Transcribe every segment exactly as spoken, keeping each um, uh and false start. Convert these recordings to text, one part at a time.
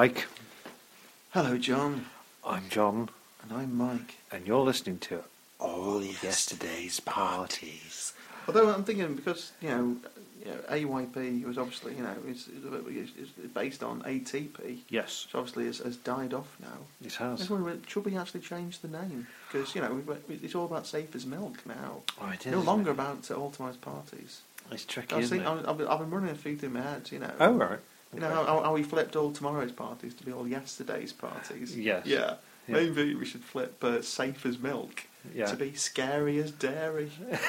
Mike. Hello, John. I'm John. And I'm Mike. And you're listening to All Yesterday's Parties. Although I'm thinking, because, you know, you know A Y P was obviously, you know, it's, it's, it's based on A T P. Yes. Which obviously has, has died off now. It I has. was wondering, should we actually change the name? Because, you know, we, it's all about safe as milk now. Oh, it is. No longer about uh, Ultimised parties. It's tricky, I was isn't thinking, it? I've, I've been running a few through my head, you know. Oh, right. You know how, how we flipped all tomorrow's parties to be all yesterday's parties? Yes. Yeah. Yeah. Maybe we should flip uh, safe as milk Yeah. to be scary as dairy.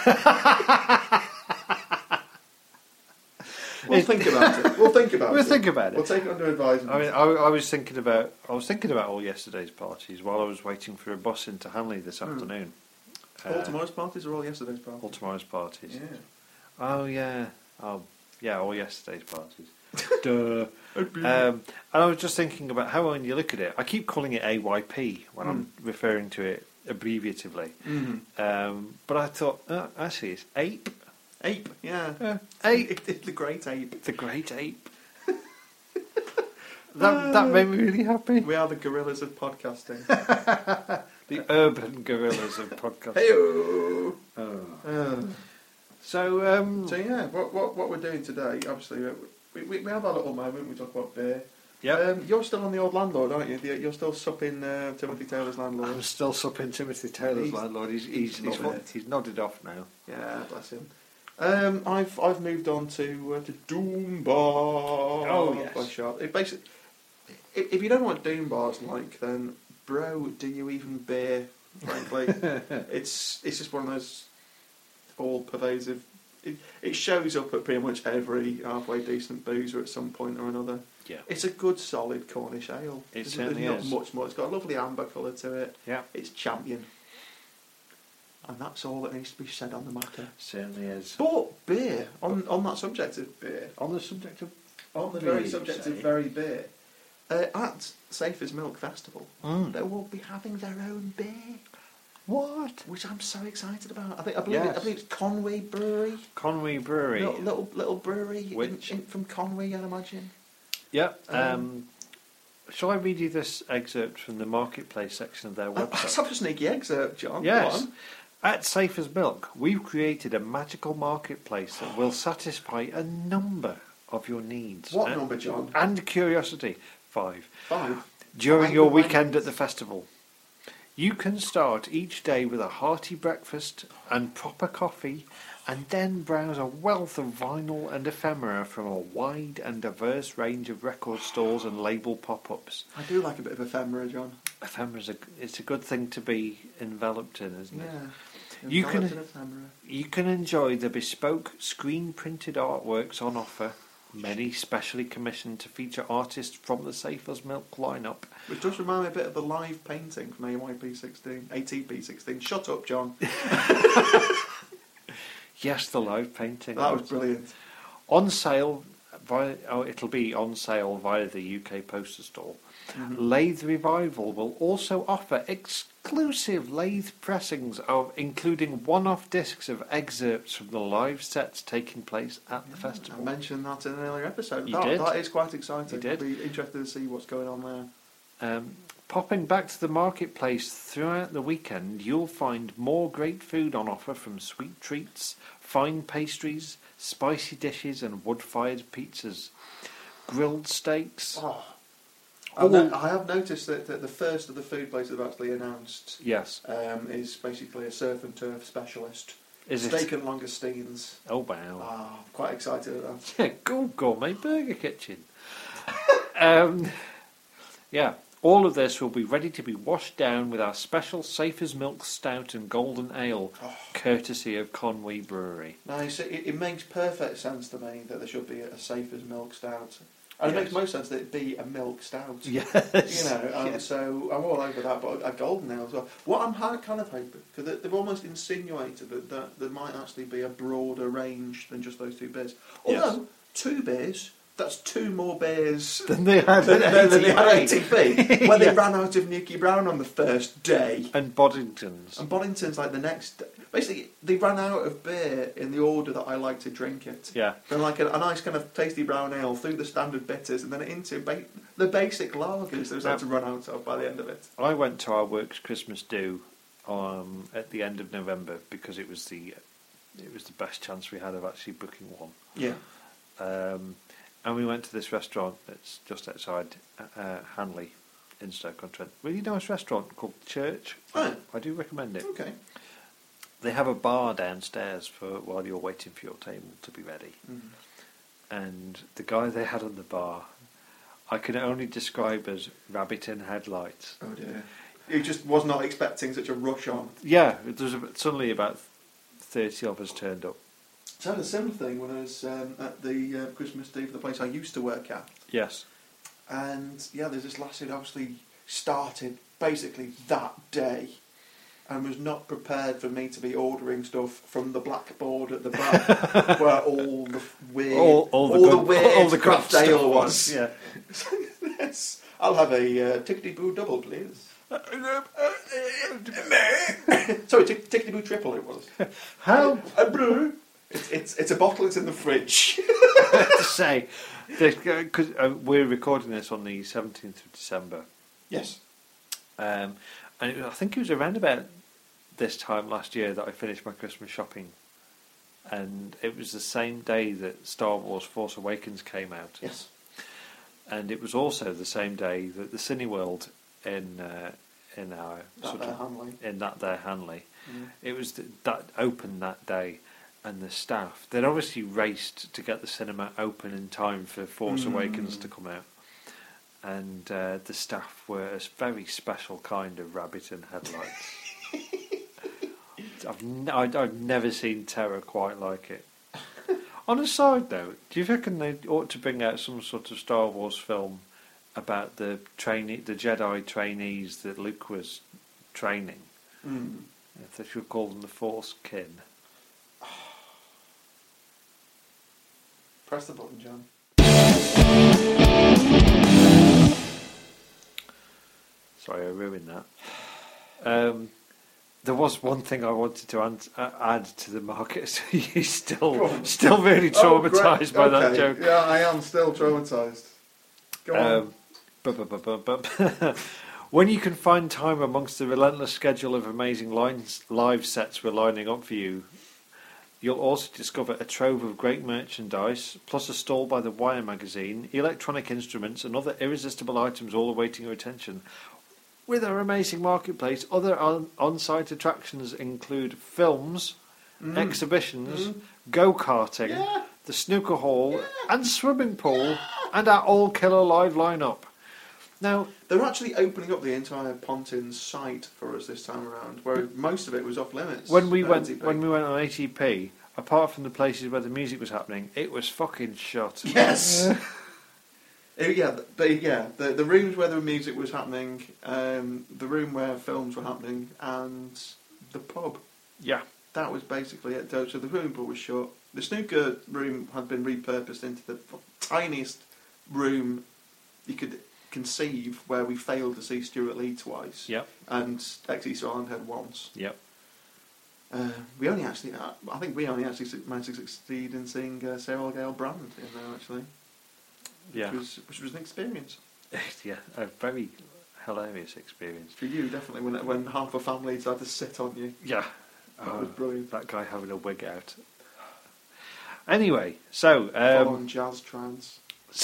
We'll It- think about it. We'll think about We'll it. think about it. We'll take it under advisement. I mean, I, I was thinking about I was thinking about all yesterday's parties while I was waiting for a bus into Hanley this Hmm. afternoon. all Uh, tomorrow's parties or all yesterday's parties? all tomorrow's parties. Yeah. Oh yeah. Oh yeah. All yesterday's parties. Duh. Um, and I was just thinking about how when you look at it, I keep calling it A Y P when I'm referring to it abbreviatively. Mm. Um, but I thought, uh, actually, it's ape. Ape, yeah. Uh, ape. It, it's the great ape. The great ape. that that made me really happy. We are the gorillas of podcasting. The urban gorillas of podcasting. Hey-o! Oh. Uh, So, um, so yeah, what, what what we're doing today, obviously, we, we, we have our little moment, we talk about beer. yeah, Um, you're still on the old landlord, aren't you? You're still supping uh, Timothy Taylor's landlord. I'm still supping Timothy Taylor's He's- landlord. He's he's, he's he's, loving it. he's nodded off now. Yeah, bless him. Um, I've I've moved on to uh, to Doom Bar. Oh, yes. by Sharp. It basically, if, if you don't know what Doom Bar's like, then bro, do you even beer? Frankly, it's it's just one of those all pervasive. It, it shows up at pretty much every halfway decent boozer at some point or another. Yeah, It's a good solid Cornish ale. It There's, certainly there's is. not much more. It's got a lovely amber colour to it. yeah, It's champion. And that's all that needs to be said on the matter. certainly is. But beer, on on that subject of beer, On the subject of on the beer, very you subject say? of very beer, uh, at Safe as Milk Festival, Mm. they will be having their own beer, What? which I'm so excited about. I think I believe, it, Yes. I believe it's Conway Brewery, Conway Brewery. little little, little brewery in, Which- in, from Conway, I'd imagine. Yeah. Um, Um, shall I read you this excerpt from the marketplace section of their Uh, website? Let's have a sneaky excerpt, John. Go Yes. on. At Safe as Milk, we've created a magical marketplace that will satisfy a number of your needs. What and, number, John? And curiosity. Five. Five. During Five your of my weekend needs. at the festival. You can start each day with a hearty breakfast and proper coffee, and then browse a wealth of vinyl and ephemera from a wide and diverse range of record stores and label pop-ups. I do like a bit of ephemera, John. Ephemera's a, it's a good thing to be enveloped in, isn't it? Yeah. You can- Enveloped in ephemera. You can enjoy the bespoke screen-printed artworks on offer, many specially commissioned to feature artists from the Safe as Milk lineup. Which does remind me a bit of the live painting from A Y P sixteen, A T P sixteen. Shut up, John. Yes, the live painting. That was brilliant. On sale, via, oh, it'll be on sale via the U K poster store. Mm-hmm. Lathe Revival will also offer exclusive lathe pressings of, including one-off discs of excerpts from the live sets taking place at the I festival. mentioned that in an earlier episode. You that, did. that is quite exciting. You did. I'd be interested to see what's going on there. Um, popping back to the marketplace throughout the weekend, you'll find more great food on offer, from sweet treats, fine pastries, spicy dishes and wood-fired pizzas, grilled steaks. Oh. Oh. I've no- I have noticed that, that the first of the food places I've actually announced Yes, um, is basically a surf and turf specialist. is Steak it? and langoustines. Oh wow! Ah, I'm quite excited at that. Yeah, go gourmet burger kitchen. um, yeah, all of this will be ready to be washed down with our special Safe as Milk Stout and Golden Ale, Oh. courtesy of Conway Brewery. Now, you see, it, it makes perfect sense to me that there should be a safe as milk stout. And it Yes. makes most sense that it be a milk stout. Yes, You know, um, Yes. so I'm all over that, but a golden ale as well. What I'm ha- kind of hoping, because they've almost insinuated that, that there might actually be a broader range than just those two beers. Although, Yes. two beers, that's two more beers Then they had than, an than they had A A T T P. P, when they Yeah. ran out of Nuki Brown on the first day. And Boddingtons. And Boddington's like the next. Basically, they ran out of beer in the order that I like to drink it. Yeah. From like a, a nice kind of tasty brown ale through the standard bitters and then into ba- the basic lagers that was had to run out of by the end of it. I went to our works Christmas do um, at the end of November because it was the it was the best chance we had of actually booking one. Yeah. Um, and we went to this restaurant that's just outside uh, Hanley in Stoke-on-Trent. Really nice restaurant called Church. Oh. I do recommend it. Okay. They have a bar downstairs for while you're waiting for your table to be ready. Mm. And the guy they had on the bar, I can only describe as rabbit in headlights. Oh dear. You just was not expecting such a rush on. Yeah, there was a, suddenly about thirty of us turned up. So I had a similar thing when I was um, at the uh, Christmas do for the place I used to work at. Yes. And yeah, there's this lassie who obviously started basically that day and was not prepared for me to be ordering stuff from the blackboard at the back where all the weird, All- all the the good- weird all the good craft stuff ale was, was. yeah. Yes, I'll have a uh, tickety boo double, please. Sorry, tick- tickety boo triple. It was. How A brew. It's, it's it's a bottle. It's in the fridge. to say, because uh, we're recording this on the seventeenth of December, Yes. um, and it, was- I think it was around about this time last year that I finished my Christmas shopping, and it was the same day that Star Wars: Force Awakens came out. Yes. And it was also the same day that the Cineworld in uh, in our That sort there, of Hanley. in that there Hanley, Mm. it was th- that opened that day, and the staff they'd obviously raced to get the cinema open in time for Force Mm. Awakens to come out, and uh, the staff were a very special kind of rabbit in headlights. I've n- I- I've never seen terror quite like it. On a side note, do you reckon they ought to bring out some sort of Star Wars film about the trainee, the Jedi trainees that Luke was training? Mm. If they should call them the Force Kin. Press the button, John. Sorry, I ruined that. Um, there was one thing I wanted to an- uh, add to the market. So you're Go still, on. still really traumatised by that Okay. joke. Yeah, I am still traumatised. Go on. Um, bu- bu- bu- bu- bu- when you can find time amongst the relentless schedule of amazing lines, live sets we're lining up for you, you'll also discover a trove of great merchandise, plus a stall by the Wire magazine, electronic instruments and other irresistible items all awaiting your attention. With our amazing marketplace, other on- on-site attractions include films, Mm. exhibitions, Mm. go-karting, Yeah. the snooker hall, and swimming pool, and our all-killer live lineup. Now, They're actually opening up the entire Pontins site for us this time around, where most of it was off limits. when we at went A T P. when we went on A T P, apart from the places where the music was happening, it was fucking shut. Yes. Uh, yeah, but yeah, the the rooms where the music was happening, um, the room where films were happening, and the pub. Yeah. That was basically it. So the swimming pool was shut. The snooker room had been repurposed into the f- tiniest room you could conceive, where we failed to see Stuart Lee twice, Yep. and X East Islandhead once. Yep. Uh, we only actually, uh, I think we only actually su- managed to succeed in seeing uh, Sarah Gale Brand in there actually, Yeah. which was which was an experience Yeah. A very hilarious experience. for you, definitely. When when half a family had to sit on you, Yeah. that was Oh, brilliant. that guy having a wig out. Anyway, so Full um, on jazz trance.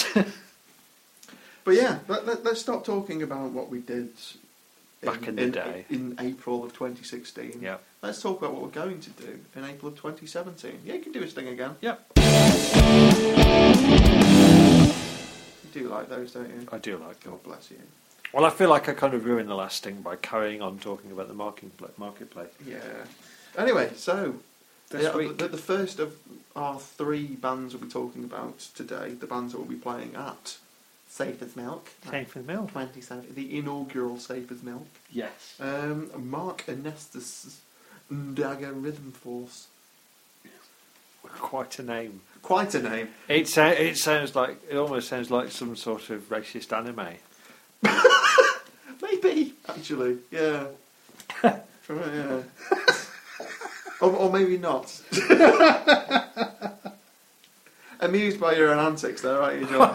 But yeah, let, let, let's stop talking about what we did Back in the day. in April of twenty sixteen. yeah. Let's talk about what we're going to do in April of twenty seventeen. Yeah, you can do his thing again. Yep. You do like those, don't you? I do like them. God bless you. Well, I feel like I kind of ruined the last thing by carrying on talking about the market marketplace. Yeah. Anyway, so This yeah, week. The, the first of our three bands we'll be talking about today, the bands that we'll be playing at Safe as Milk. Came from the mill. twenty-seven, the inaugural Safe as Milk. Yes. Um, Mark Anestis Dagger Rhythm Force. Quite a name. Quite a name. It, so, it sounds like, it almost sounds like some sort of racist anime. Maybe, actually, yeah. yeah. or, or maybe not. Amused by your own antics there, aren't you, John?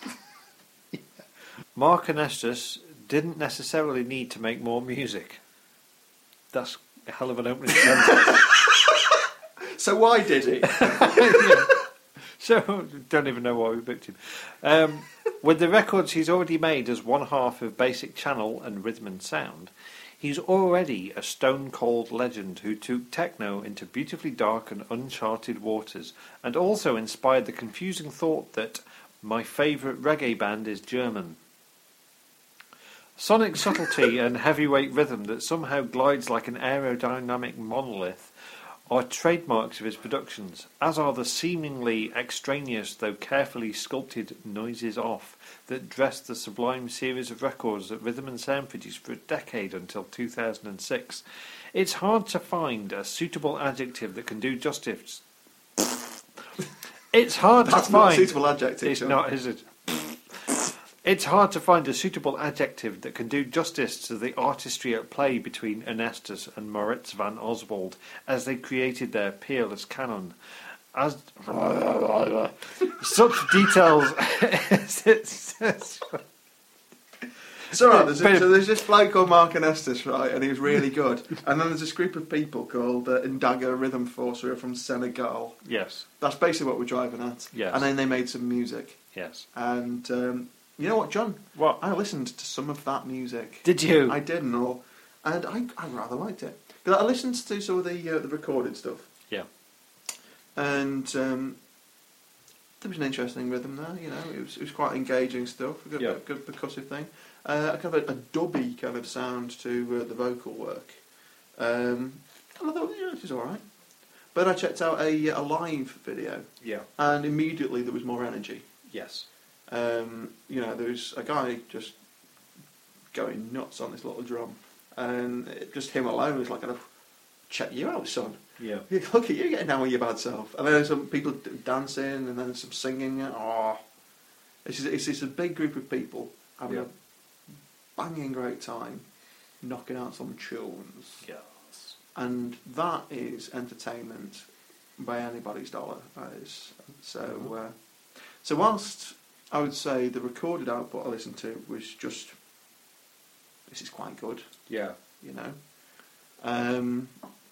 Mark and Estes didn't necessarily need to make more music. That's a hell of an opening sentence. So why did he? Yeah. So, don't even know why we booked him. Um, with the records he's already made as one half of Basic Channel and Rhythm and Sound, he's already a stone-cold legend who took techno into beautifully dark and uncharted waters, and also inspired the confusing thought that my favourite reggae band is German. Sonic subtlety and heavyweight rhythm that somehow glides like an aerodynamic monolith are trademarks of his productions, as are the seemingly extraneous though carefully sculpted noises off that dressed the sublime series of records that Rhythm and Sound produced for a decade until two thousand six. It's hard to find a suitable adjective that can do justice. It's hard That's to not find. a suitable adjective. It's John. not, is it? It's hard to find a suitable adjective that can do justice to the artistry at play between Ernestus and Moritz van Oswald as they created their peerless canon. As such details. It's alright, there's, a- so there's this bloke called Mark and Estes, right, and he was really good. And then there's this group of people called uh, Ndaga Rhythm Force who are from Senegal. Yes, That's basically what we're driving at. Yes. And then they made some music. yes. And um, you know what, John? What? I listened to some of that music. Did you? I did and all. And I, I rather liked it. Because I listened to some of the, uh, the recorded stuff. Yeah. And um, there was an interesting rhythm there, you know. It was, it was quite engaging stuff. A good, Yeah. a good percussive thing. Uh, a kind of a, a dubby kind of sound to uh, the vocal work. Um, and I thought, yeah, this is alright. But I checked out a, a live video, Yeah. and immediately there was more energy. Yes. Um, you know, there was a guy just going nuts on this little drum, and it, just him alone was like, kind of, check you out, son. Yeah. Look at you getting down with your bad self. And then there's some people d- dancing, and then some singing. Oh, it's just, it's just a big group of people having Yeah. a banging great time, knocking out some tunes. Yes. And that is entertainment by anybody's dollar. That is. So, Mhm. uh, so whilst I would say the recorded output I listened to was just, this is quite good, Yeah. you know. Um,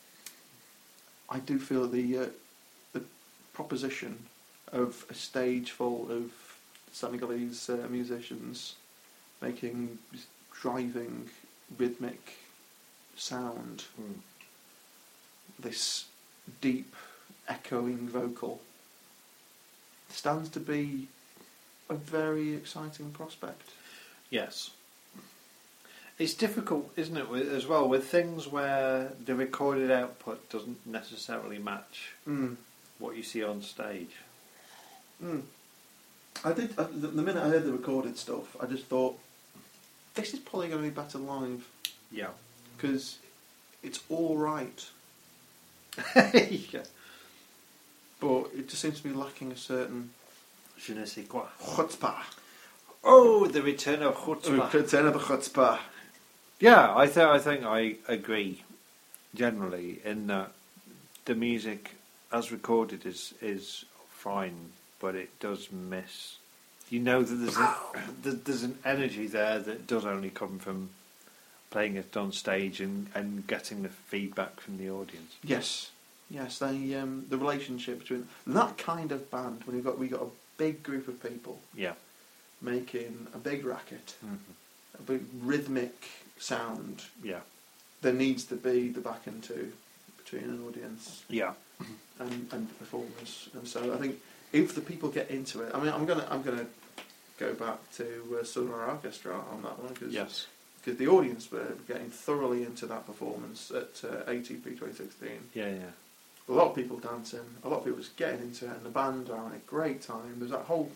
I do feel the uh, the proposition of a stage full of Senegalese uh, musicians making driving rhythmic sound, Mm. this deep echoing vocal, stands to be a very exciting prospect. Yes. It's difficult, isn't it, with, as well, with things where the recorded output doesn't necessarily match Mm. what you see on stage. Mm. I did. Uh, the, the minute I heard the recorded stuff, I just thought, this is probably going to be better live Yeah. because it's all right, yeah. but it just seems to be lacking a certain Je ne sais quoi. chutzpah. Oh, the return of chutzpah. Return of the chutzpah. Yeah, I think I think I agree generally in that the music as recorded is is fine, but it does miss. You know that there's a, that there's an energy there that does only come from playing it on stage and, and getting the feedback from the audience. Yes, yes. They um, the relationship between that kind of band when we got we got a big group of people Yeah. making a big racket, Mm-hmm. a big rhythmic sound. Yeah. There needs to be the back and two between an audience Yeah. and, and the performers, and so I think if the people get into it, I mean, I'm gonna I'm gonna go back to uh, Sonar Orchestra on that one because Yes. because the audience were getting thoroughly into that performance at uh, A T P twenty sixteen. Yeah. Yeah. A lot of people dancing, a lot of people just getting into it, and the band are having a great time. There's that whole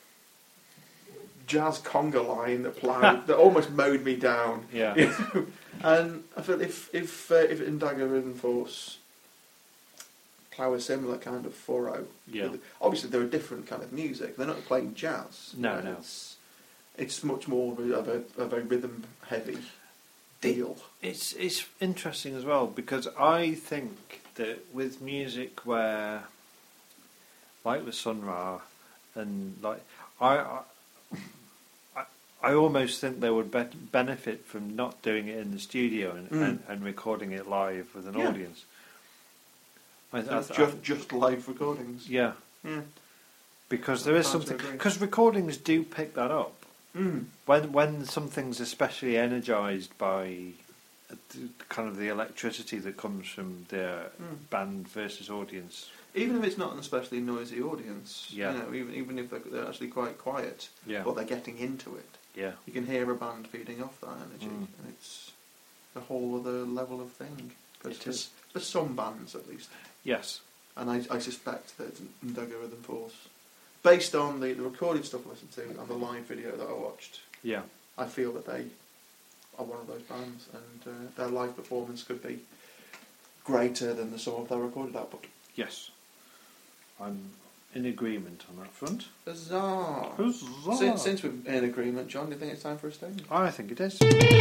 jazz conga line that played that almost mowed me down. Yeah. You know? And I feel if if uh, if Ndaga Rhythm Force plough a similar kind of furrow. Yeah. Obviously, they're a different kind of music. They're not playing jazz. No, you know, no. It's, it's much more of a, of a rhythm-heavy deal. It's it's interesting as well because I think that with music where, like with Sun Ra, and like I, I, I almost think they would be- benefit from not doing it in the studio and, Mm. and, and recording it live with an Yeah. audience. I, I, Just, I, just, just live recordings. yeah, Yeah. because there is Hard to something agree. because recordings do pick that up. Mm. When when something's especially energised by uh, the- kind of the electricity that comes from the Mm. band versus audience. Even if it's not an especially noisy audience, Yeah. you know, even even if they're, they're actually quite quiet, Yeah. but they're getting into it, Yeah. you can hear a band feeding off that energy, Mm. and it's a whole other level of thing. For, It for, is. for some bands, at least, Yes. and I, I suspect that Ndugga Rhythm Force, based on the, the recorded stuff I listened to and the live video that I watched, Yeah. I feel that they are one of those bands, and uh, their live performance could be greater than the sum of their recorded output. Yes. I'm in agreement on that front. Huzzah! Huzzah! Since, since we're in agreement, John, do you think it's time for a sting? I think it is.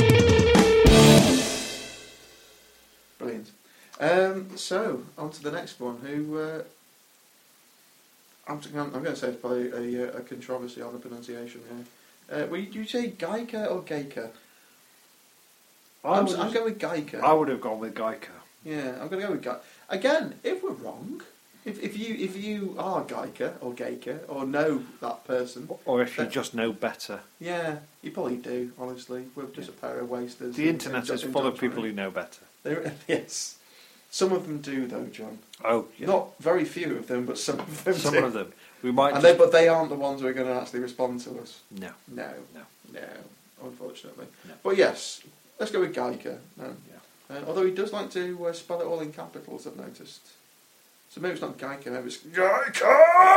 Brilliant. Um, so, on to the next one, who... Uh, I'm, I'm going to say it's probably a, a controversy on the pronunciation here. Uh, will you, do you say Geica or Geica? I I'm, would, I'm going with Geica. I would have gone with Geica. Yeah, I'm going to go with Geica. Again, if we're wrong, if, if you if you are Geica or Geica or know that person, Or if you That- just know better. yeah, you probably do, honestly. We're just a pair of wasters. The in- internet in- is in full of John's people mind. who know better. There, yes. Some of them do, though, John. Oh, yeah. Not very few of them, but some of them Some do. of them. We might And just... they, but they aren't the ones who are going to actually respond to us. No. No, No. no, unfortunately. No. But yes, let's go with Geica. No. Yeah. Uh, although he does like to uh, spell it all in capitals, I've noticed. So maybe it's not Geica, maybe it's Geica!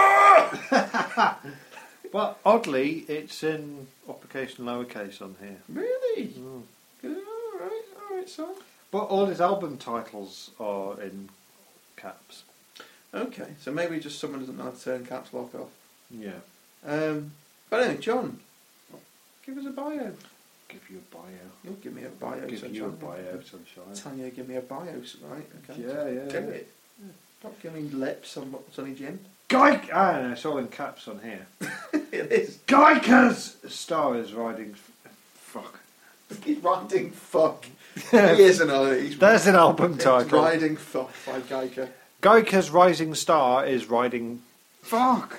Well, oddly, it's in uppercase and lowercase on here. Really? Mm. Good, alright, alright, son. But all his album titles are in caps. Okay, so maybe just someone doesn't know how to turn caps lock off. Yeah. Um, but anyway, John, give us a bio. Give you a bio. You'll give me a bio, Give sunshine. you a bio, sunshine. Tanya, give me a bio, right? Okay. Yeah, yeah, Do yeah. it. Stop giving lips on Sonny Jim. Geik! Ah, no, it's all in caps on here. It is. Geica's star is riding... F- fuck. He's riding fuck. He isn't, uh, he's There's an album it's title. Riding fuck by Geica. Geica's rising star is riding... Fuck!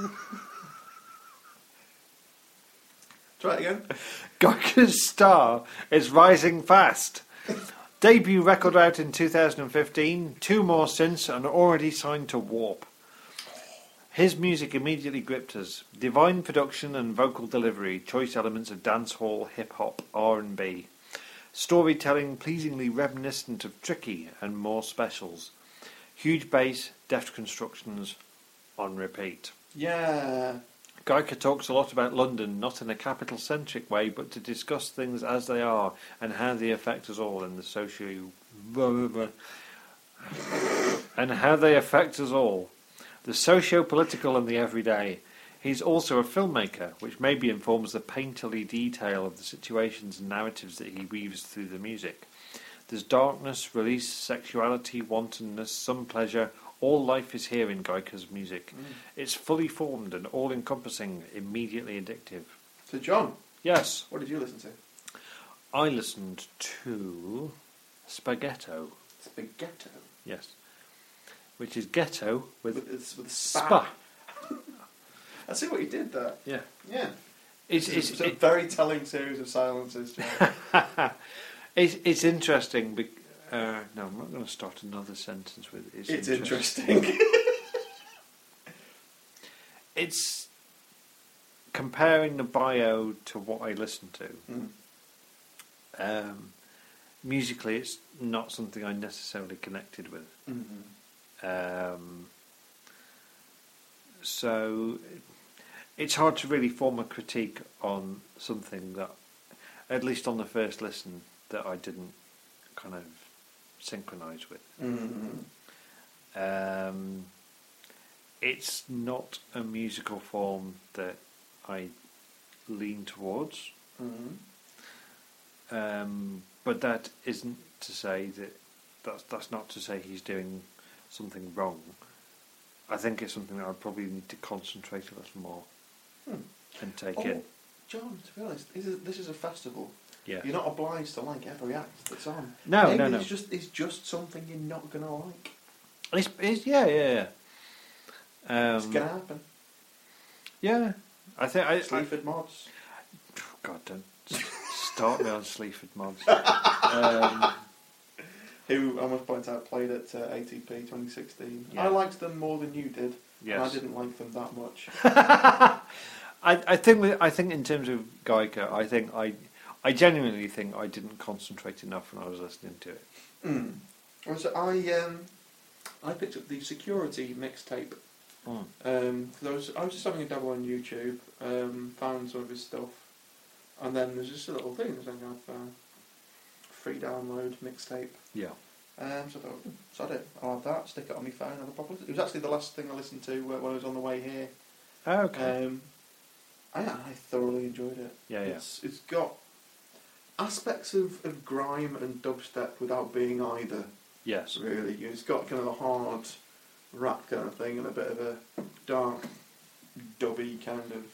Try it again. Geica's star is rising fast. Debut record out in two thousand fifteen, two more since, and already signed to Warp. His music immediately gripped us. Divine production and vocal delivery, choice elements of dancehall, hip-hop, R and B. Storytelling pleasingly reminiscent of Tricky and more specials. Huge bass, deft constructions, on repeat. Yeah. Geica talks a lot about London, not in a capital-centric way, but to discuss things as they are and how they affect us all in the socio... and how they affect us all. The socio-political and the everyday. He's also a filmmaker, which maybe informs the painterly detail of the situations and narratives that he weaves through the music. There's darkness, release, sexuality, wantonness, some pleasure. All life is here in Geica's music. Mm. It's fully formed and all-encompassing, immediately addictive. So, John, Yes, what did you listen to? I listened to Spaghetto. Spaghetto. Yes, which is ghetto with, With, with, with spa. spa. I see what you did there. Yeah, Yeah. it's It's, it's a it, very telling series of silences, John. it's, it's interesting. Bec- uh, no, I'm not going to start another sentence with it's, It's interesting. interesting. It's comparing the bio to what I listened to. Mm. Um, musically, it's not something I necessarily connected with. Mm-hmm. Um, so it's hard to really form a critique on something that, at least on the first listen, that I didn't kind of synchronise with. Mm-hmm. Um, it's not a musical form that I lean towards. Mm-hmm. Um, but that isn't to say that that's that's not to say he's doing something wrong. I think it's something that I probably need to concentrate a little more Hmm. and take Oh, in. John, to be honest, this is, this is a festival. Yeah. You're not obliged to like every act that's on. No, Maybe no, no. It's just it's just something you're not gonna like. It's, it's yeah, yeah, yeah. It's Um, gonna happen. yeah, I think I. I Sleaford mods. God, don't start me on Sleaford mods. Um, Who I must point out played at uh, A T P twenty sixteen. Yeah. I liked them more than you did. yes. And I didn't like them that much. I, I think with, I think in terms of Geiger, I think I I genuinely think I didn't concentrate enough when I was listening to it. Mm. Well, so I um, I picked up the Security mixtape. Mm. Um, 'cause I was I was just having a dabble on YouTube, um, found some of his stuff, and then there's just a little thing. There's like a uh, free download mixtape. Yeah. Um, so I thought, "Hmm, sod it, I'll have that. Stick it on my phone. Have a proper. It was actually the last thing I listened to uh, when I was on the way here. Okay. Um, I, I thoroughly enjoyed it. yeah, yeah. It's it's got aspects of, of grime and dubstep without being either. Yes. Really, it's got kind of a hard rap kind of thing and a bit of a dark, dubby kind of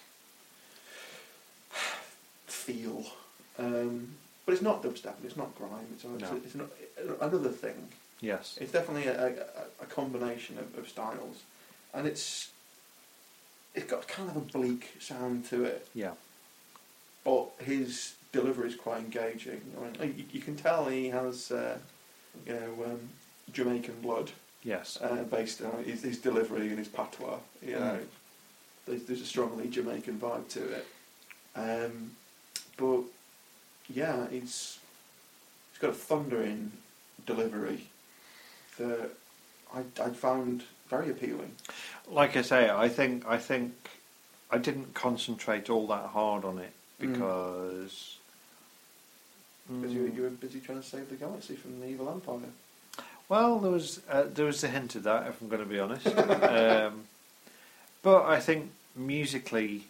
feel. Um, but it's not dubstep. It's not grime. It's, it's, No. it's not, another thing. Yes. It's definitely a, a, a combination of, of styles, and it's it's got kind of a bleak sound to it. Yeah. But his delivery is quite engaging. I mean, you, you can tell he has, uh, you know, um, Jamaican blood, Yes. uh, based on his, his delivery and his patois. You know, Mm. there's, there's a strongly Jamaican vibe to it. Um, but yeah, he's he's got a thundering delivery that I I found very appealing. Like I say, I think I think I didn't concentrate all that hard on it Mm. because Because you, Mm. you were busy trying to save the galaxy from the evil empire. well, there was uh, there was a hint of that, if I'm going to be honest. um, but I think musically,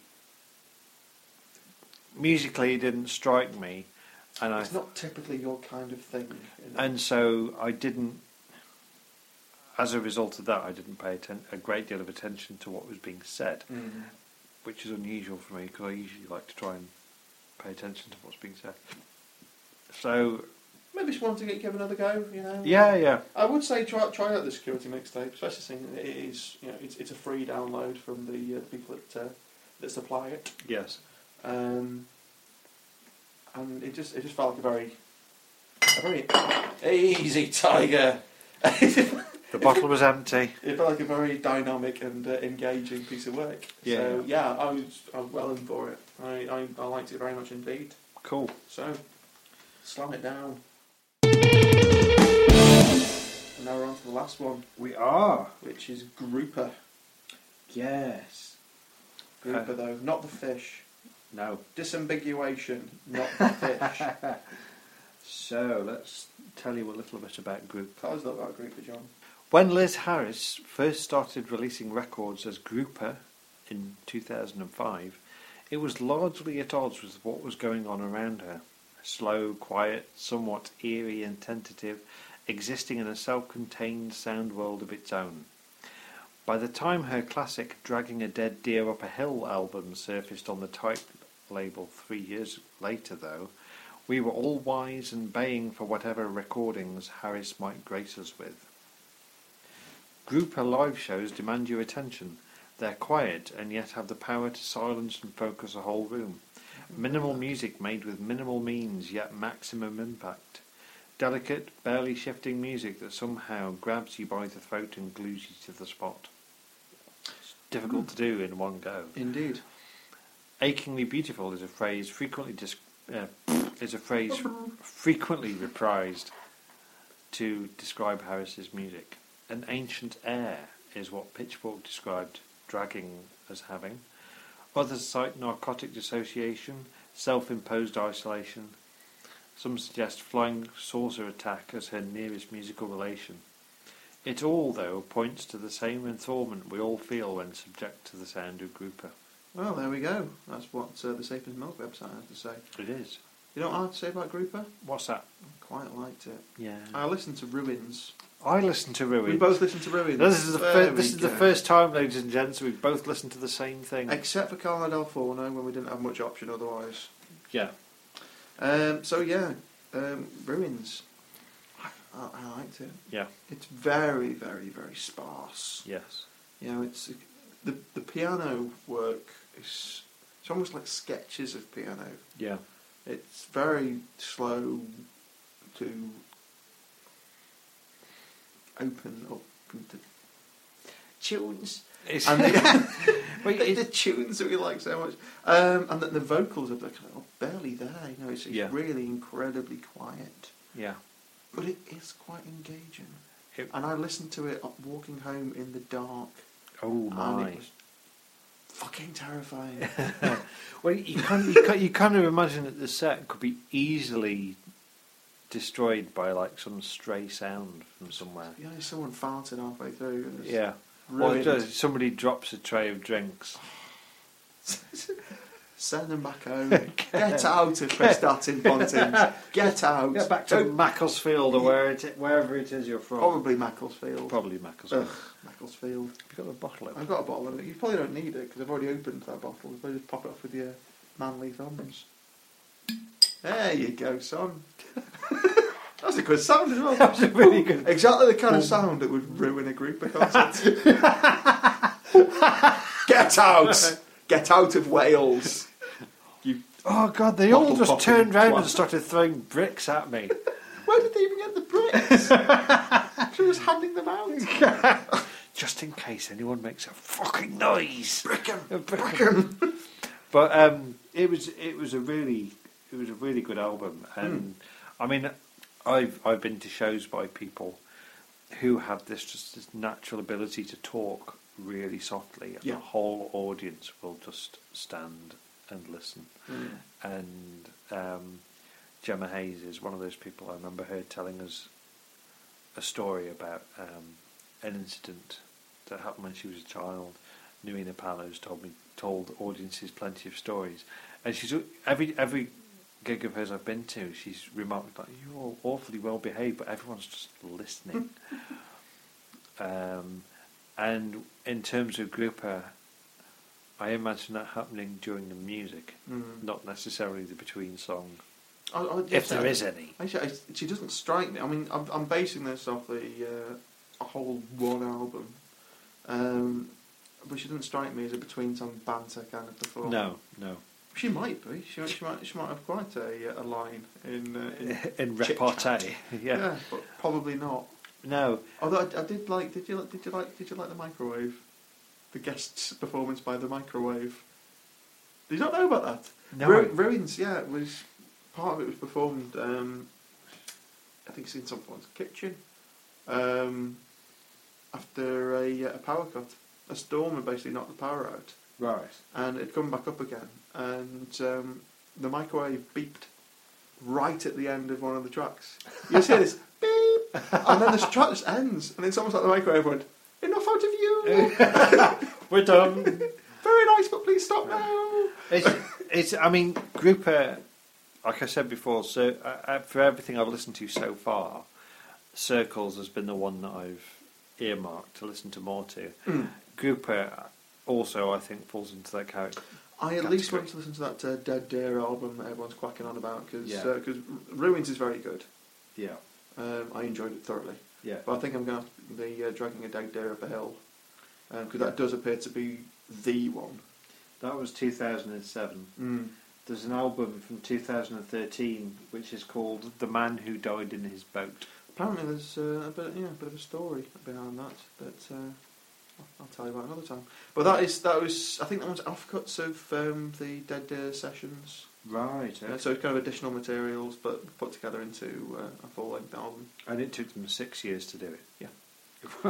musically, it didn't strike me, and I It's not typically your kind of thing. You know? and so I didn't. As a result of that, I didn't pay atten- a great deal of attention to what was being said, Mm. which is unusual for me because I usually like to try and pay attention to what's being said. So Maybe just want to get, give another go. You know. yeah, yeah, I would say try try out the Security mixtape, especially seeing that it is, you know, it's it's a free download from the uh, people that uh, that supply it. yes, Um, and it just it just felt like a very a very easy tiger. the bottle was empty. It felt like a very dynamic and uh, engaging piece of work. Yeah. So yeah, I was I was well in for it. I, I, I liked it very much indeed. Cool. So slam it down. And now we're on to the last one, We are. which is grouper. Yes. Grouper Uh, though, not the fish. No. Disambiguation, not the fish. So let's tell you a little bit about Group. Tell us a little about grouper, John. When Liz Harris first started releasing records as Grouper in two thousand five, it was largely at odds with what was going on around her. Slow, quiet, somewhat eerie and tentative, existing in a self-contained sound world of its own. By the time her classic Dragging a Dead Deer Up a Hill album surfaced on the Type label three years later, though, we were all wise and baying for whatever recordings Harris might grace us with. Grouper live shows demand your attention. They're quiet and yet have the power to silence and focus a whole room. Minimal music made with minimal means, yet maximum impact. Delicate, barely shifting music that somehow grabs you by the throat and glues you to the spot. It's difficult to do in one go. Indeed. Achingly beautiful is a phrase frequently dis- uh, is a phrase frequently reprised to describe Harris's music. An ancient air is what Pitchfork described Dragging as having. Others cite narcotic dissociation, self-imposed isolation. Some suggest flying saucer attack as her nearest musical relation. It all, though, points to the same enthrallment we all feel when subject to the sound of grouper. Well, there we go. That's what uh, the Safe as Milk website has to say. It is. You know what I have to say about grouper? What's that? I quite liked it. Yeah. I listened to Ruins. I listened to Ruins. We both listened to Ruins. This is the There fir- we this is the go. first time, ladies and gents, we've both listened to the same thing. Except for Carla Del Forno, when we didn't have much option otherwise. Yeah. Um, so yeah, um, Ruins. I, I, I liked it. Yeah. It's very, very, very sparse. Yes. You know, it's the the piano work is it's almost like sketches of piano. Yeah. It's very slow to open up into tunes. It's And the, Wait, the, it- the tunes that we like so much, um, and the, the vocals are kind of barely there. You know, it's, it's Yeah. really incredibly quiet, yeah. but it is quite engaging. It- And I listened to it walking home in the dark, Oh and my. it was fucking terrifying. Well, you kind of, you, kind, you kind of imagine that the set could be easily destroyed by like some stray sound from somewhere. Yeah, someone farted halfway through. And it's Yeah. Or ruined. does- somebody drops a tray of drinks. Send them back home. Get out of Prestatyn Pontins. Get out. Get back to Don't- Macclesfield or where it, wherever it is you're from. Probably Macclesfield. Probably Macclesfield. Ugh, Macclesfield. Have you got a bottle of I've it? got a bottle of it. You probably don't need it because I've already opened that bottle. You probably just pop it off with your manly thumbs. There you go, son. That's a good sound as well. That was a really good. Exactly the kind of sound that would ruin a group of concert. Get out! Get out of Wales! You. Oh God! They all Bottle just popping turned round twat. and started throwing bricks at me. Where did they even get the bricks? She was handing them out. Just in case anyone makes a fucking noise. Brick 'em, A brick- brick 'em. But um, it was it was a really it was a really good album, and I mean, I've I've been to shows by people who have this just this natural ability to talk really softly, and Yeah. the whole audience will just stand and listen. Mm. And um, Gemma Hayes is one of those people. I remember her telling us a story about um, an incident that happened when she was a child. Nuina Palos told me told audiences plenty of stories, and she's every every gig of hers I've been to, she's remarked like, "You're all awfully well behaved, but everyone's just listening." um, and in terms of grouper, I imagine that happening during the music, Mm. not necessarily the between song, I, I, if there is any. Actually, I, she doesn't strike me. I mean, I'm, I'm basing this off the uh, a whole one album, um, but she doesn't strike me as a between song banter kind of performer. No, no. She might be. She, she might. She might have quite a, a line in. Uh, in In chit-chat. repartee, yeah. yeah, but probably not. No, Although I, I did like. Did you like? Did you like? Did you like the microwave? The guest's performance by the microwave. Did you not know about that? no. Ru- Ruins. Yeah, it was part of it was performed. Um, I think it's in someone's kitchen. Um, after a, a power cut, a storm had basically knocked the power out, Right. and it'd come back up again, and um, the microwave beeped right at the end of one of the tracks. You see this beep, and then the track just ends, and it's almost like the microwave went, "Enough out of you! We're done. Very nice, but please stop now." It's, it's. I mean, Grouper, like I said before, so uh, uh, for everything I've listened to so far, Circles has been the one that I've earmarked to listen to more to. Mm. Grouper also, I think, falls into that character. I at least Category. want to listen to that uh, Dead Deer album that everyone's quacking on about because Yeah. uh, Ruins is very good. Yeah. Um, I enjoyed it thoroughly, Yeah. but I think I'm going to be uh, dragging a Dead Deer up a hill because that does appear to be the one. That was two thousand seven. Mm. There's an album from two thousand thirteen which is called "The Man Who Died in His Boat." Apparently, there's uh, a bit, yeah, a bit of a story behind that, but uh, I'll, I'll tell you about it another time. But that is that was I think that was offcuts of um, the Dead Deer sessions. Right. Uh, so it's kind of additional materials, but put together into uh, a full-length album. And it took them six years to do it. Yeah.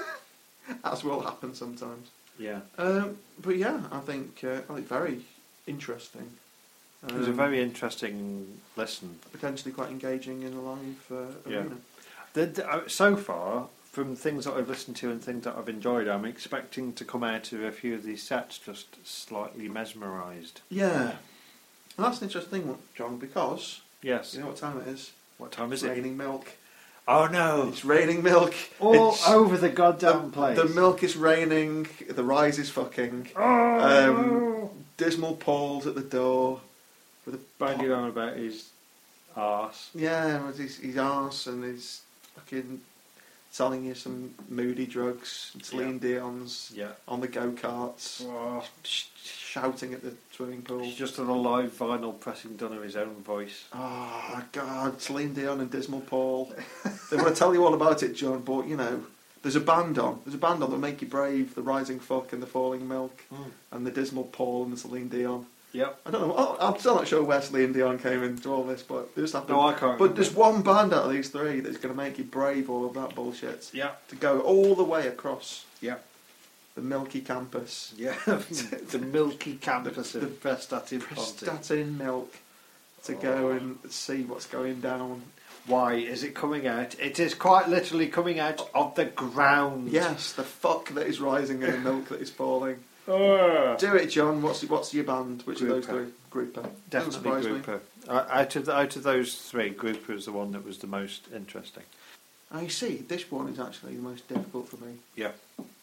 As will happen sometimes. Yeah. Um, but yeah, I think uh, I think very interesting. It was a Um, very interesting lesson. potentially quite engaging in a live uh, Yeah. arena. The, the, uh, so far, from things that I've listened to and things that I've enjoyed, I'm expecting to come out of a few of these sets just slightly mesmerised. Yeah. Well, that's an interesting thing, John, because Yes. you know what time it is? What time is It's it? raining milk. Oh no! It's raining milk. All It's- over the goddamn the, place. the milk is raining. The rise is fucking. Oh! Um, Dismal Paul's at the door with a Banging on about his arse. Yeah, with his, his arse and his fucking selling you some moody drugs. And Celine Dion's Yeah. on the go karts, Oh, sh- shouting at the swimming pool. he's just on a live vinyl pressing done of his own voice. Oh God, Celine Dion and Dismal Paul. They want to tell you all about it, John, but you know, there's a band on. There's a band on that Make You Brave, the Rising Fuck and the Falling Milk, Mm. and the Dismal Paul and the Celine Dion. Yep. I don't know. Oh, I'm still not sure where Celine Dion came into all this, but they just happened. No, I can't. But there's one band out of these three that's going to make you brave all of that bullshit. Yeah. To go all the way across Yeah. the milky campus. Yeah. The milky campus The- of Prestatyn Ponty. Prestatyn milk. To go and see what's going down. Why is it coming out? It is quite literally coming out of the ground. Yes, the fuck that is rising and the milk that is falling. Oh. Do it, John. What's what's your band? Which Grouper. of those three? Grouper. Doesn't Definitely surprise me. Grouper. Uh, out of the, out of those three, Grouper is the one that was the most interesting. I see. This one is actually the most difficult for me Yeah.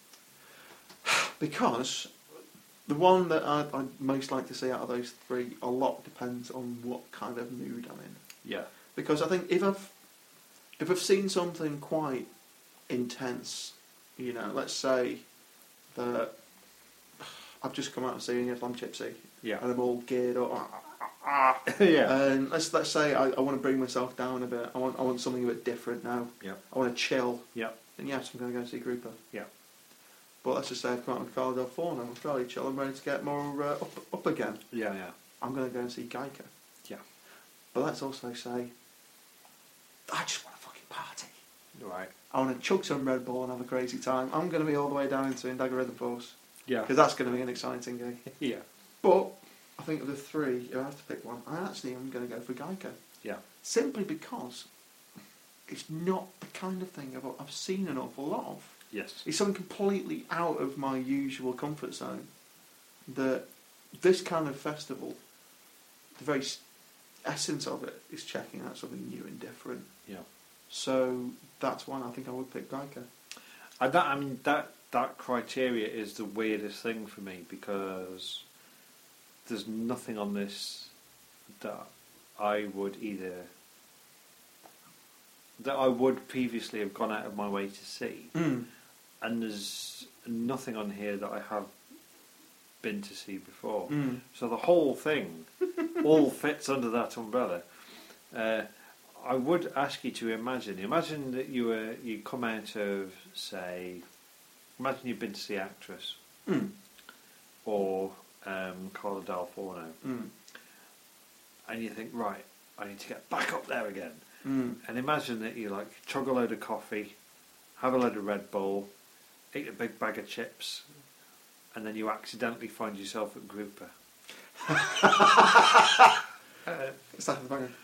because the one that I'd, I'd most like to see out of those three, a lot depends on what kind of mood I'm in. Yeah. Because I think if I've if I've seen something quite intense, you know, let's say that I've just come out of seeing If I'm Gypsy Yeah. and I'm all geared up. yeah. And let's let's say I, I want to bring myself down a bit. I want I want something a bit different now. Yeah. I want to chill. Yeah. Then yes, I'm going to go see Grouper. Yeah. But let's just say I've come out with Carl Del Forno. I'm fairly chill. I'm ready to get more uh, up up again. Yeah. Yeah. I'm going to go and see Geico. Yeah. But let's also say I just want to fucking party. Right. I want to chug some Red Bull and have a crazy time. I'm going to be all the way down into Indaga Rhythm Force Yeah. because that's going to be an exciting game. Yeah. But I think of the three, if I have to pick one, I actually am going to go for Geico. Yeah. Simply because it's not the kind of thing I've, I've seen an awful lot of. Yes. It's something completely out of my usual comfort zone. That this kind of festival, the very s- essence of it is checking out something new and different. Yeah. So that's one I think I would pick Geico. And that, I mean, that that criteria is the weirdest thing for me because there's nothing on this that I would either that I would previously have gone out of my way to see, Mm. and there's nothing on here that I have been to see before. Mm. So the whole thing all fits under that umbrella. Uh, I would ask you to imagine. Imagine that you were you come out of, say, imagine you've been to see Actress Mm. or um, Carlo Del Forno, Mm. and you think, right, I need to get back up there again. Mm. And imagine that you like chug a load of coffee, have a load of Red Bull, eat a big bag of chips, and then you accidentally find yourself at Grouper. uh, Start with the banger.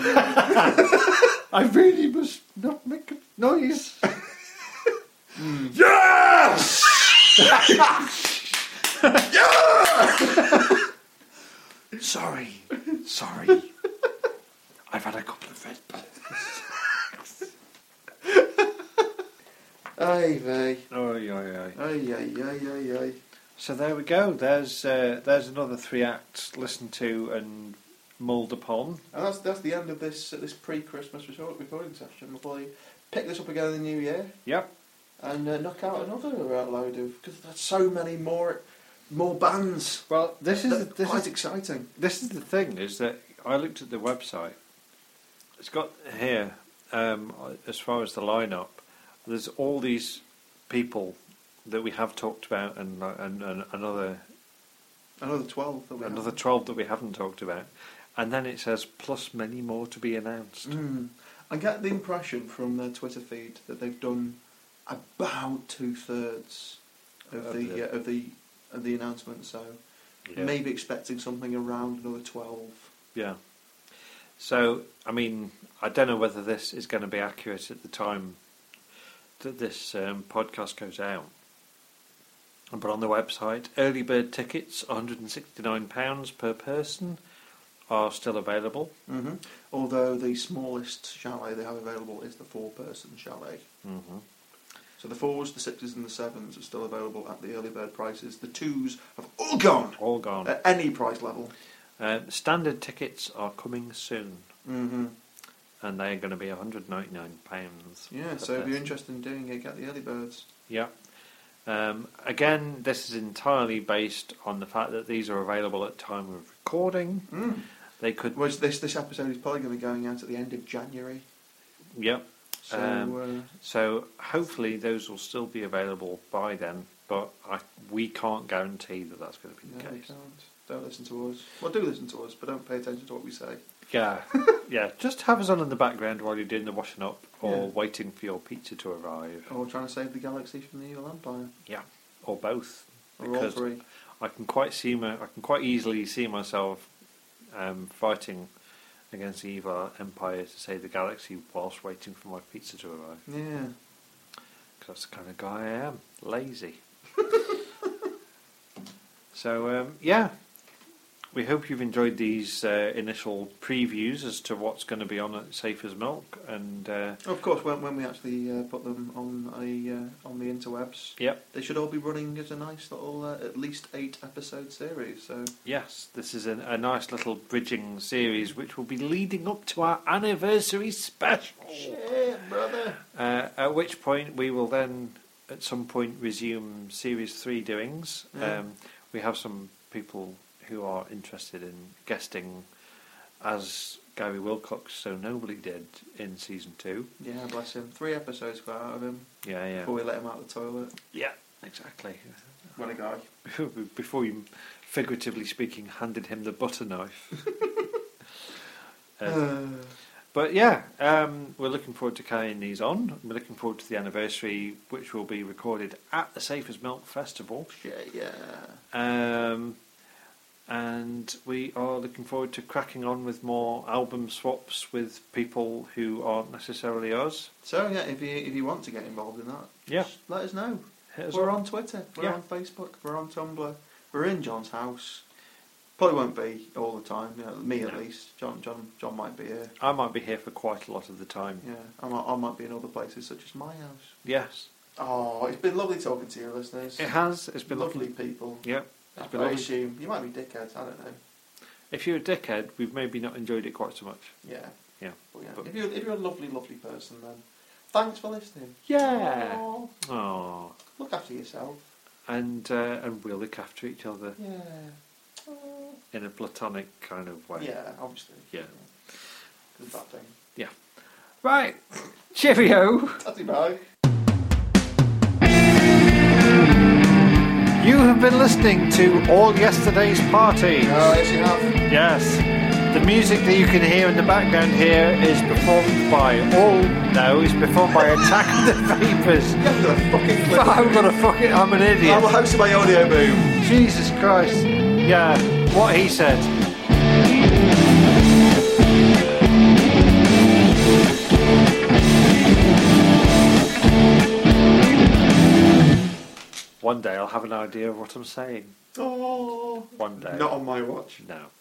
I really must not make a noise. Mm. Yes! Sorry, sorry. I've had a couple of Red Bulls. Aye, vey. Oh, yeah, yeah. Aye, aye, aye, aye, aye. So there we go. There's uh, there's another three acts listened to and mulled upon. And that's that's the end of this uh, this pre-Christmas resort recording session. We'll probably pick this up again in the new year Yep. and uh, knock out another uh, load of because there's so many more more bands. Well, this is That's this quite is exciting. this is the thing is that I looked at the website. It's got here um, as far as the lineup. There's all these people that we have talked about, and and, and another Another twelve. That we another have. twelve that we haven't talked about, and then it says plus many more to be announced. Mm. I get the impression from their Twitter feed that they've done about two thirds of, Of the, the- uh, of the of the announcement. So Yeah. maybe expecting something around another twelve. Yeah. So I mean, I don't know whether this is going to be accurate at the time that this um, podcast goes out. But on the website, early bird tickets, one hundred sixty-nine pounds per person, are still available. Mm-hmm. Although the smallest chalet they have available is the four-person chalet. Mm-hmm. So the fours, the sixes and the sevens are still available at the early bird prices. The twos have all gone. All gone. At any price level. Uh, standard tickets are coming soon. Mm-hmm. And they're going to be one hundred ninety-nine pounds. Yeah, so if you're interested in doing it, get the early birds. Yeah. Um, again, this is entirely based on the fact that these are available at time of recording. Mm. They could... Well, this, this episode is probably going to be going out at the end of January. Yep. So, Um, uh, So hopefully those will still be available by then, but I, we can't guarantee that that's going to be the no, we case. can't. Don't listen to us. Well, do listen to us, but don't pay attention to what we say. Yeah, yeah. Just have us on in the background while you're doing the washing up or Yeah. waiting for your pizza to arrive. Or trying to save the galaxy from the evil empire. Yeah, or both. Or all Because three. I can quite see my, I can quite easily see myself um, fighting against the evil empire to save the galaxy whilst waiting for my pizza to arrive. Yeah. Because that's the kind of guy I am. Lazy. So, um, yeah. We hope you've enjoyed these uh, initial previews as to what's going to be on at Safe as Milk. And, uh, Of course, when, when we actually uh, put them on a uh, on the interwebs, yep. they should all be running as a nice little, uh, at least eight episode series. So Yes, this is a, a nice little bridging series which will be leading up to our anniversary special. shit, brother. Uh, at which point we will then, at some point, resume Series three doings. Yeah. Um, we have some people who are interested in guesting as Gary Wilcox so nobly did in Season two. Yeah, bless him. Three episodes got out of him Yeah, yeah. before we let him out of the toilet. Yeah, exactly. What a guy. Before you, figuratively speaking, handed him the butter knife. Uh, Uh, But yeah, um, we're looking forward to carrying these on. We're looking forward to the anniversary, which will be recorded at the Safe as Milk Festival. shit, yeah. Um, and we are looking forward to cracking on with more album swaps with people who aren't necessarily us. So yeah, if you if you want to get involved in that, Yeah. just let us know. Hit us We're up. on Twitter. We're Yeah. on Facebook. We're on Tumblr. We're in John's house. Probably won't be all the time. You know, me at No. least. John, John, John might be here. I might be here for quite a lot of the time. Yeah, I might, I might be in other places such as my house. Yes, Oh, it's been lovely talking to you, listeners. it has. It's been lovely lovely. people. Yep. It's been I lovely. assume you might be dickheads. I don't know. If you're a dickhead, we've maybe not enjoyed it quite so much. Yeah, Yeah. but yeah. But- if you're if you're a lovely, lovely person, then thanks for listening. Yeah. Aw, Oh. look after yourself. And uh, and we'll look after each other Yeah. Aw. in a platonic kind of way. Yeah, obviously. Yeah. Good that thing. Right. Cheerio. Tatty bye. You have been listening to All Yesterday's Parties. Oh, yes, you have. Yes. The music that you can hear in the background here is performed by all. No, it's performed by Attack of the Vapors. You haven't got a fucking flip. I'm gonna fuck it. I'm an idiot. I'm the host of my audio boom. Jesus Christ. Yeah. What he said. One day I'll have an idea of what I'm saying. Oh. One day. Not on my watch. No.